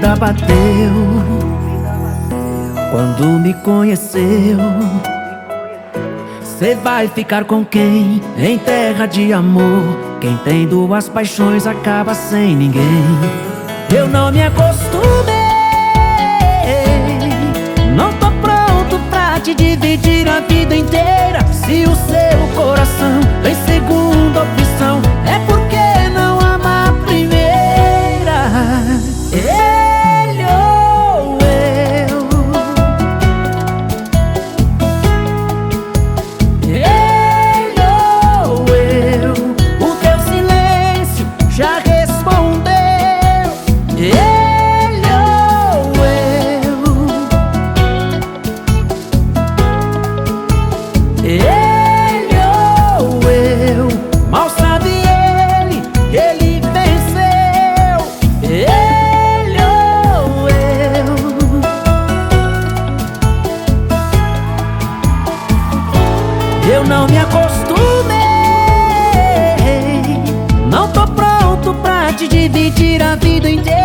dúvida bateu quando me conheceu. Cê vai ficar com quem em terra de amor? Quem tem duas paixões acaba sem ninguém. Eu não me acostumei, não tô pronto pra te dividir a vida inteira. Se o seu coração tem segunda opção, é porque não ama a primeira. Ele ou eu, ele ou eu, o teu silêncio já respondeu. Ele ou eu, ele ou eu, mal sabe ele que ele venceu. Ele ou eu não me acostumei, não tô pronto pra te dividir a vida inteira.